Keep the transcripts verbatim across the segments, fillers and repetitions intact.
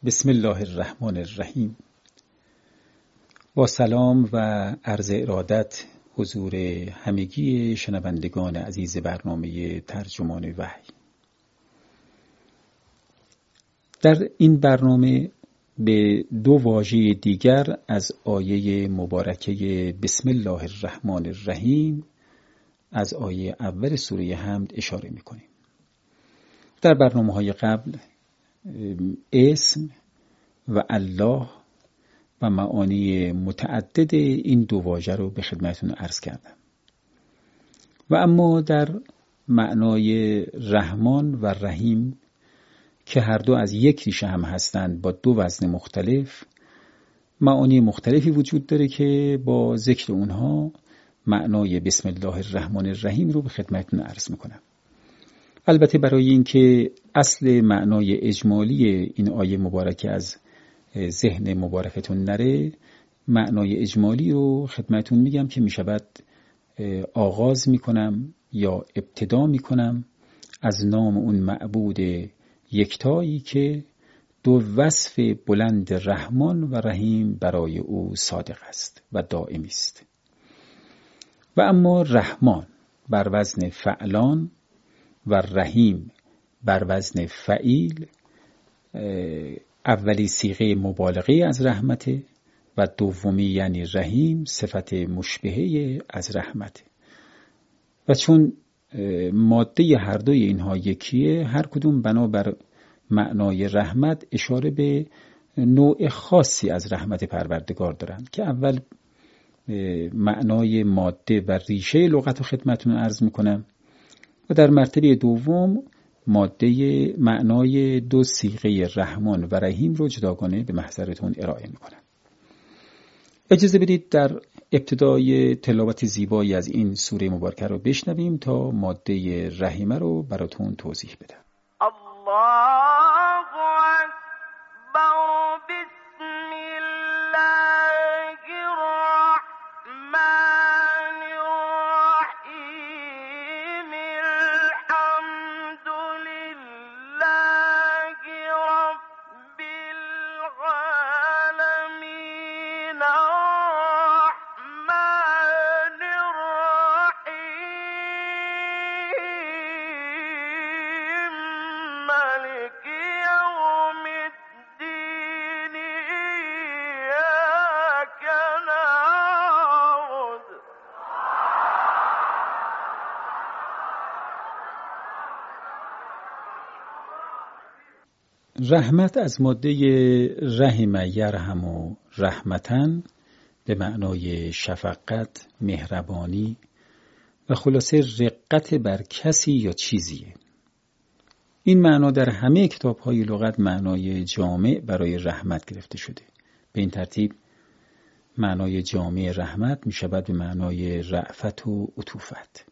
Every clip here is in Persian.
بسم الله الرحمن الرحیم. با سلام و عرض ارادت حضور همگی شنوندگان عزیز برنامه ترجمان وحی. در این برنامه به دو واژه دیگر از آیه مبارکه بسم الله الرحمن الرحیم از آیه اول سوره حمد اشاره می‌کنیم. در برنامه‌های قبل اسم و الله و معانی متعدد این دو واژه رو به خدمتتون عرض کردم و اما در معنای رحمان و رحیم که هر دو از یک ریشه هم هستند با دو وزن مختلف، معانی مختلفی وجود داره که با ذکر اونها معنای بسم الله الرحمن الرحیم رو به خدمتتون عرض میکنم. البته برای اینکه اصل معنای اجمالی این آیه مبارکه از ذهن مبارکتون نره، معنای اجمالی رو خدمتتون میگم که میشود آغاز میکنم یا ابتدا میکنم از نام اون معبود یکتایی که دو وصف بلند رحمان و رحیم برای او صادق است و دائمی است. و اما رحمان بر وزن فعلان و رحیم بر وزن فعیل، اولی صیغه مبالغه از رحمته و دومی یعنی رحیم صفت مشبهه از رحمته. و چون ماده هر دوی اینها یکیه، هر کدوم بنابر معنای رحمت اشاره به نوع خاصی از رحمت پروردگار دارند که اول معنای ماده و ریشه لغت رو خدمتتون عرض میکنم و در مرتبه دوم ماده معنای دو صیغه رحمان و رحیم رو جداگانه به محضرتون ارائه میکنم. اجازه بدید در ابتدای تلاوت زیبایی از این سوره مبارکه رو بشنویم تا ماده رحیمه رو براتون توضیح بدم. الله اکبر. بسم الله الرحمن الرحیم. الحمد لله رب العالمین. الرحمن الرحیم. مالک یوم الدین. ایاک نعبد. رحمت از ماده رحم یرحم و رحمتن به معنای شفقت، مهربانی و خلاصه رقت بر کسی یا چیزیه. این معنا در همه کتاب‌های لغت معنای جامع برای رحمت گرفته شده. به این ترتیب معنای جامع رحمت می‌شود به معنای رأفت و عطوفت.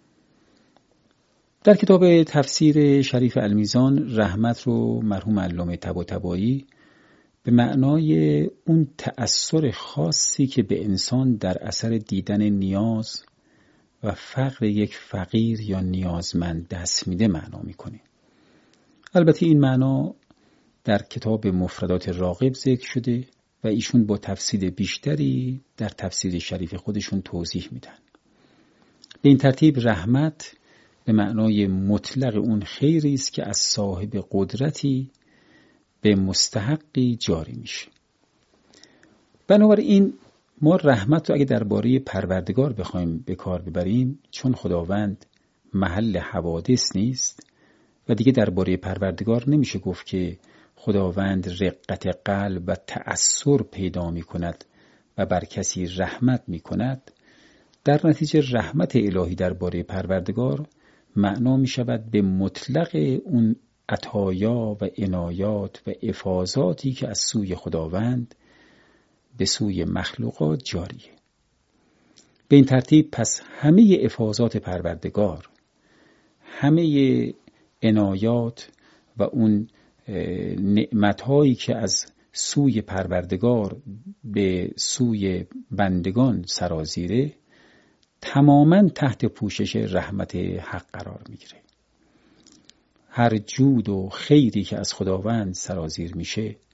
در کتاب تفسیر شریف المیزان رحمت رو مرحوم علامه طباطبایی به معنای اون تأثیر خاصی که به انسان در اثر دیدن نیاز و فقر یک فقیر یا نیازمند دست میده معنا میکنه. البته این معنا در کتاب مفردات راغب ذکر شده و ایشون با تفصیل بیشتری در تفسیر شریف خودشون توضیح میدن. به این ترتیب رحمت به معنای مطلق اون خیری است که از صاحب قدرتی به مستحقی جاری میشه. بنابراین ما رحمت رو اگه درباره پروردگار بخوایم به کار ببریم، چون خداوند محل حوادث نیست و دیگه درباره پروردگار نمیشه گفت که خداوند رقت قلب و تأثیر پیدا میکند و بر کسی رحمت میکند، در نتیجه رحمت الهی درباره پروردگار معنا می شود به مطلق اون عطایا و عنایات و افاضاتی که از سوی خداوند به سوی مخلوقات جاریه. به این ترتیب پس همه افاضات پروردگار، همه عنایات و اون نعمتهایی که از سوی پروردگار به سوی بندگان سرازیره، تماماً تحت پوشش رحمت حق قرار میگیره. هر جود و خیری که از خداوند سرازیر میشه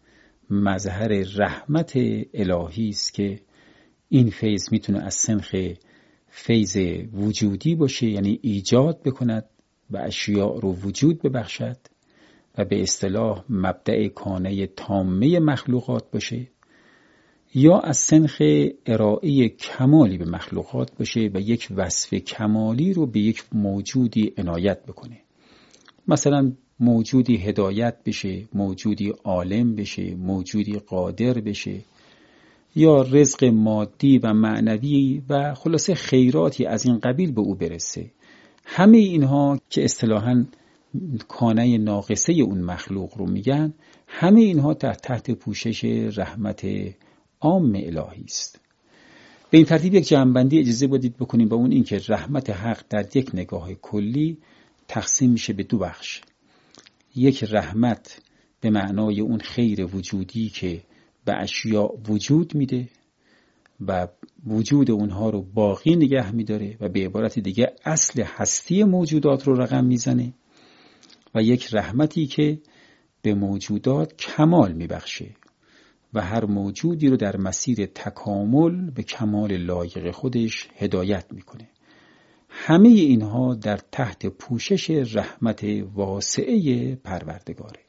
مظهر رحمت الهی است که این فیض میتونه از سنخ فیض وجودی باشه، یعنی ایجاد بکند و اشیاء رو وجود ببخشد و به اصطلاح مبدأ کانه تامه مخلوقات باشه، یا از سنخ ارائه کمالی به مخلوقات باشه و یک وصف کمالی رو به یک موجودی عنایت بکنه. مثلا موجودی هدایت بشه، موجودی عالم بشه، موجودی قادر بشه، یا رزق مادی و معنوی و خلاصه خیراتی از این قبیل به او برسه. همه اینها که اصطلاحاً کانه ناقصه اون مخلوق رو میگن، همه اینها تحت تحت پوشش رحمت عام الهی است. به این ترتیب یک جمع‌بندی اجازه بدید بکنیم با اون این که رحمت حق در یک نگاه کلی تقسیم میشه به دو بخش. یک رحمت به معنای اون خیر وجودی که به اشیاء وجود میده و وجود اونها رو باقی نگه میداره و به عبارت دیگه اصل هستی موجودات رو رقم میزنه، و یک رحمتی که به موجودات کمال میبخشه و هر موجودی رو در مسیر تکامل به کمال لایق خودش هدایت میکنه. همه اینها در تحت پوشش رحمت واسعه پروردگاره.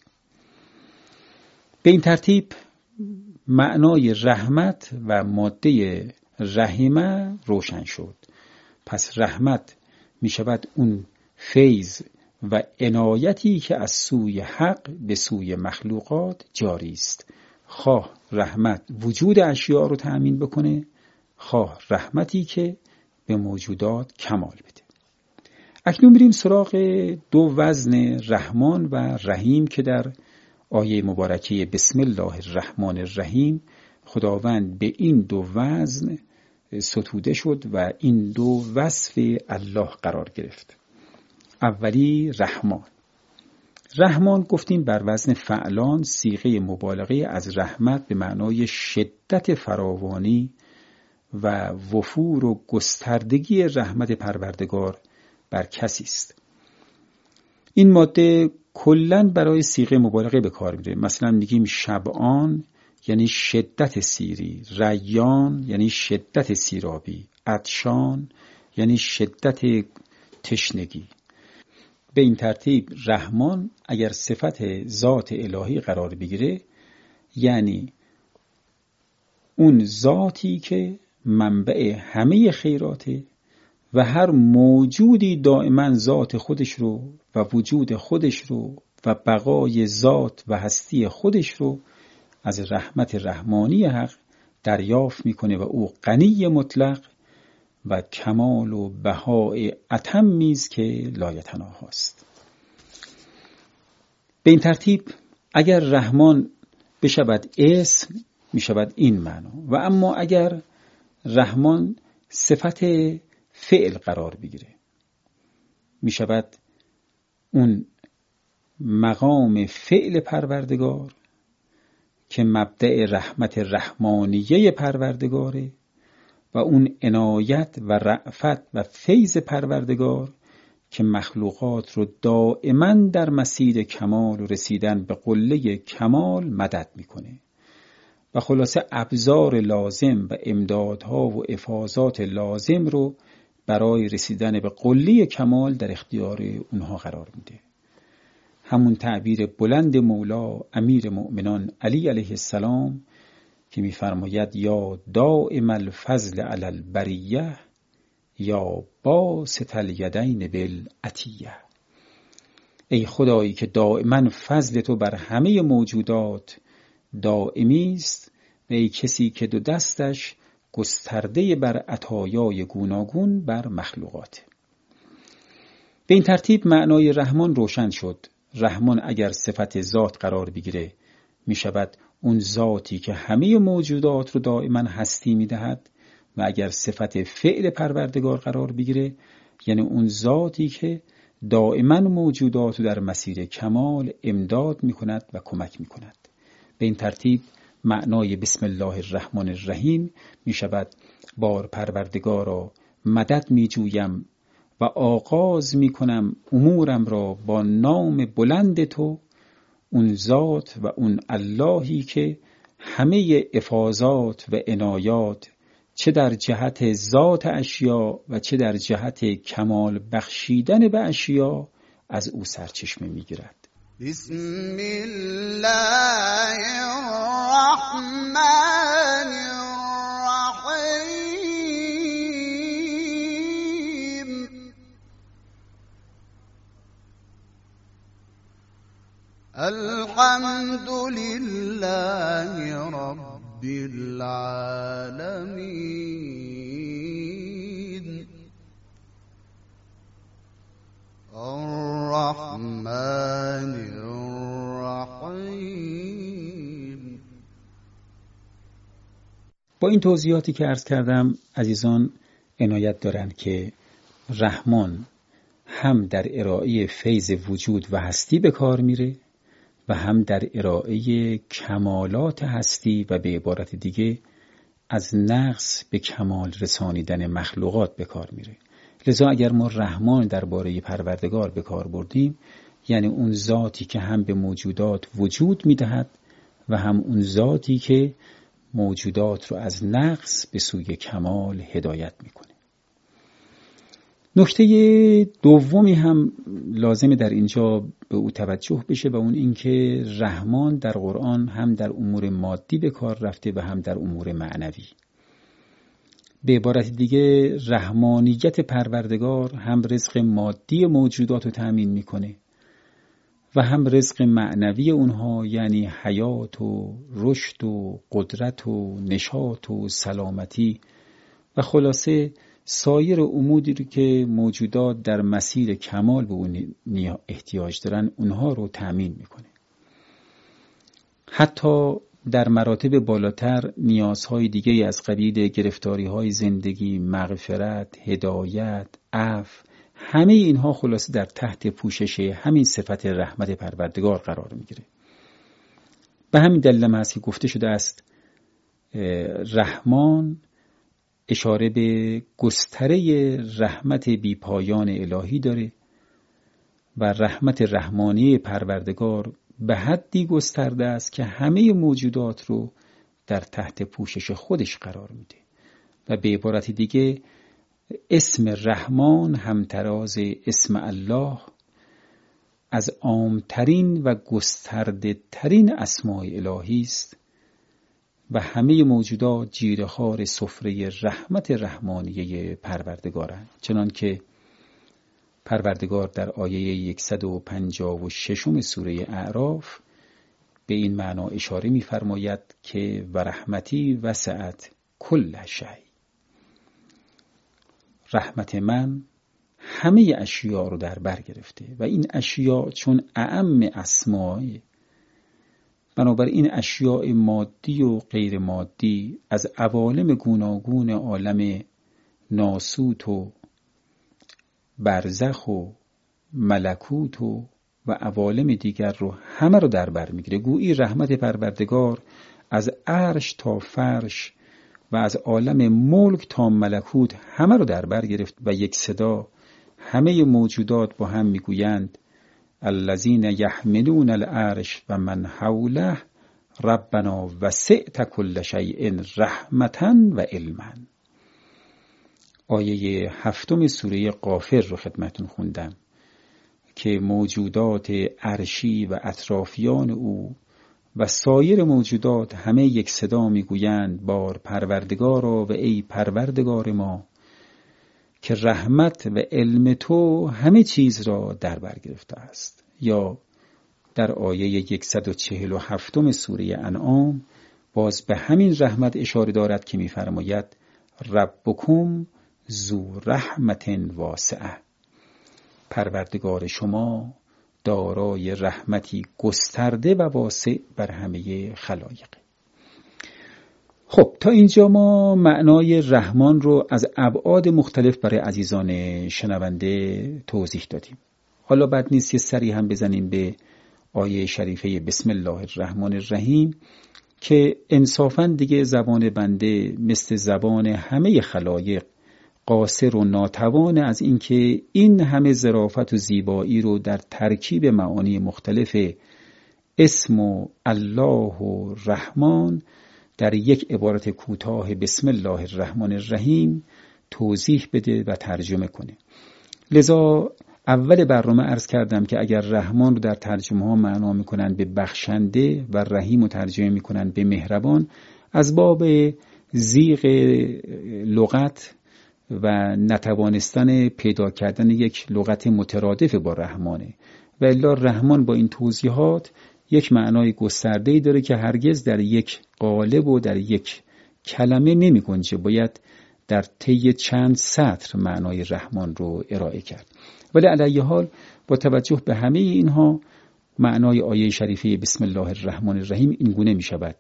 به این ترتیب معنای رحمت و ماده رحمه روشن شد. پس رحمت می شود اون فیض و عنایتی که از سوی حق به سوی مخلوقات جاری است. خواه رحمت وجود اشیاء رو تأمین بکنه، خواه رحمتی که به موجودات کمال بده. اکنون میریم سراغ دو وزن رحمان و رحیم که در آیه مبارکه بسم الله الرحمن الرحیم خداوند به این دو وزن ستوده شد و این دو وصف الله قرار گرفت. اولی رحمان. رحمان گفتیم بر وزن فعلان صیغه مبالغه از رحمت به معنای شدت فراوانی و وفور و گستردگی رحمت پروردگار بر کسی است. این ماده کلاً برای صیغه مبالغه به کار میره. مثلا میگیم شبعان یعنی شدت سیری، ریان یعنی شدت سیرابی، عطشان یعنی شدت تشنگی. به این ترتیب رحمان اگر صفت ذات الهی قرار بگیره، یعنی اون ذاتی که منبع همه خیراته و هر موجودی دائما ذات خودش رو و وجود خودش رو و بقای ذات و هستی خودش رو از رحمت رحمانی حق دریافت میکنه و او غنی مطلق و کمال و بهای اتمی است که لایتناهاست. به این ترتیب اگر رحمان بشود اسم میشود این معنا، و اما اگر رحمان صفت فعل قرار بگیره میشود اون مقام فعل پروردگار که مبدأ رحمت رحمانیه پروردگاره و اون عنایت و رأفت و فیض پروردگار که مخلوقات رو دائما در مسیر کمال و رسیدن به قله کمال مدد میکنه و خلاصه ابزار لازم و امدادها و افاضات لازم رو برای رسیدن به قله کمال در اختیار اونها قرار میده. همون تعبیر بلند مولا امیر مؤمنان علی علیه السلام که می‌فرماید یا دائم الفضل علی البریه یا باسط الیدین بالعطیه. ای خدایی که دائما فضل تو بر همه موجودات دائمی است و ای کسی که دو دستش گسترده بر عطایای گوناگون بر مخلوقات. به این ترتیب معنای رحمان روشن شد. رحمان اگر صفت ذات قرار بگیره می شود اون ذاتی که همه موجودات رو دائما هستی می دهد، و اگر صفت فعل پروردگار قرار بگیره یعنی اون ذاتی که دائما موجودات رو در مسیر کمال امداد می کند و کمک می کند. به این ترتیب معنای بسم الله الرحمن الرحیم می شود بار پروردگارا مدد می جویم و آغاز می کنم امورم را با نام بلند تو، اون ذات و اون اللهی که همه افاضات و عنایات چه در جهت ذات اشیا و چه در جهت کمال بخشیدن به اشیا از او سرچشمه میگیرد. بسم الله الرحمن الرحیم. الحمد لله رب العالمین الرحمن الرحیم. با این توضیحاتی که عرض کردم عزیزان عنایت دارند که رحمان هم در ارائه فیض وجود و هستی به کار میره و هم در ارائه کمالات هستی و به عبارت دیگه از نقص به کمال رسانیدن مخلوقات به کار میره. لذا اگر ما رحمان درباره پروردگار به کار بردیم یعنی اون ذاتی که هم به موجودات وجود میدهد و هم اون ذاتی که موجودات رو از نقص به سوی کمال هدایت میکنه. نکته دومی هم لازمه در اینجا به او توجه بشه و اون اینکه رحمان در قرآن هم در امور مادی به کار رفته و هم در امور معنوی. به عبارت دیگه رحمانیت پروردگار هم رزق مادی موجودات رو تأمین میکنه و هم رزق معنوی اونها یعنی حیات و رشد و قدرت و نشاط و سلامتی و خلاصه سایر اموری رو که موجودات در مسیر کمال به اون احتیاج دارن اونها رو تأمین میکنه. حتی در مراتب بالاتر نیازهای دیگه از قبیل گرفتاری‌های زندگی، مغفرت، هدایت، عفو، همه اینها خلاصه در تحت پوشش همین صفت رحمت پروردگار قرار میگیره. به همین دلیل هم هست که گفته شده است رحمان اشاره به گستره رحمت بی پایان الهی داره و رحمت رحمانی پروردگار به حدی گسترده است که همه موجودات رو در تحت پوشش خودش قرار میده و به عبارت دیگه اسم رحمان همتراز اسم الله از عامترین و گسترده ترین اسماء الهی است و همه موجودات جیره‌خوار سفره رحمت رحمانیه پروردگارند. چنان که پروردگار در آیه صد و پنجاه و شش سوره اعراف به این معنا اشاره می‌فرماید که و رحمتی وسعت کل شیء. رحمت من همه اشیاء رو در بر گرفته و این اشیاء چون اعم اسماء، بنابراین اشیاء مادی و غیر مادی از عوالم گوناگون عالم ناسوت و برزخ و ملکوت و و عوالم دیگر رو همه رو در بر میگیره. گویی رحمت پروردگار از عرش تا فرش و از عالم ملک تا ملکوت همه رو در بر گرفت و یک صدا همه موجودات با هم میگویند الذین یحملون العرش و من حوله ربنا وسعت کل شیء رحمتا و علما. آیه هفتم سوره غافر رو خدمتون خوندم که موجودات عرشی و اطرافیان او و سایر موجودات همه یک صدا میگویند بار پروردگارا و ای پروردگار ما که رحمت و علم تو همه چیز را در بر گرفته است. یا در آیه صد و چهل و هفت سوره انعام باز به همین رحمت اشاره دارد که می‌فرماید ربکم ذو رحمت واسعه، پروردگار شما دارای رحمتی گسترده و واسع بر همه خلایق. خب تا اینجا ما معنای رحمان رو از ابعاد مختلف برای عزیزان شنونده توضیح دادیم. حالا بد نیست یه سری هم بزنیم به آیه شریفه بسم الله الرحمن الرحیم که انصافاً دیگه زبان بنده مثل زبان همه خلایق قاصر و ناتوان از اینکه این همه ظرافت و زیبایی رو در ترکیب معانی مختلف اسم و الله و رحمان در یک عبارت کوتاه بسم الله الرحمن الرحیم توضیح بده و ترجمه کنه. لذا اول برنامه عرض کردم که اگر رحمان رو در ترجمه ها معنا میکنن به بخشنده و رحیم رو ترجمه میکنن به مهربان، از باب زیغ لغت و نتوانستن پیدا کردن یک لغت مترادف با رحمانه. و الا رحمان با این توضیحات یک معنای گسترده‌ای داره که هرگز در یک قالب و در یک کلمه نمی گنجه، باید در طی چند سطر معنای رحمان رو ارائه کرد. ولی علیه حال با توجه به همه اینها معنای آیه شریفه بسم الله الرحمن الرحیم این گونه می شود: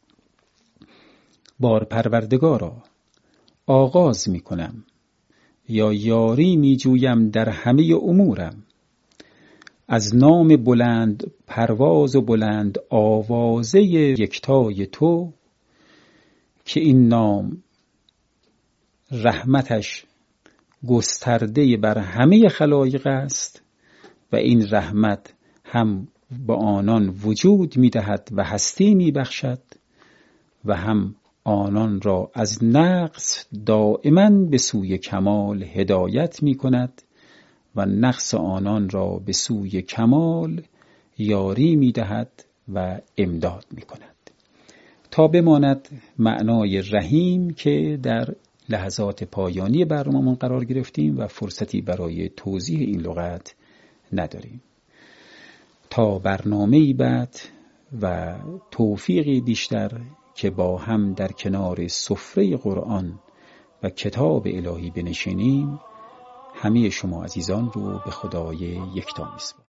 بار پروردگارا آغاز می کنم یا یاری می جویم در همه امورم، از نام بلند پرواز و بلند آوازه یکتای تو، که این نام رحمتش گسترده بر همه خلایق است و این رحمت هم با آنان وجود می دهد و هستی می بخشد و هم آنان را از نقص دائما به سوی کمال هدایت می کند و نقص آنان را به سوی کمال یاری می دهد و امداد می کند. تا بماند معنای رحیم که در لحظات پایانی برنامه‌مون قرار گرفتیم و فرصتی برای توضیح این لغت نداریم. تا برنامه‌ای بعد و توفیقی بیشتر که با هم در کنار سفره قرآن و کتاب الهی بنشینیم، همه شما عزیزان رو به خدای یکتا می‌سپارم.